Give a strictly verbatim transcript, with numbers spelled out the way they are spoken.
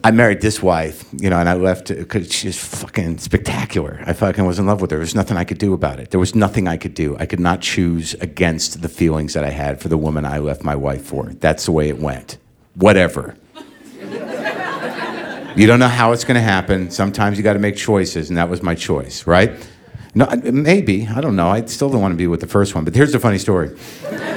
I married this wife, you know, and I left because she's fucking spectacular. I fucking was in love with her. There was nothing I could do about it. There was nothing I could do. I could not choose against the feelings that I had for the woman I left my wife for. That's the way it went. Whatever. You don't know how it's going to happen. Sometimes you got to make choices, and that was my choice, right? No, maybe. I don't know. I still don't want to be with the first one, but here's the funny story.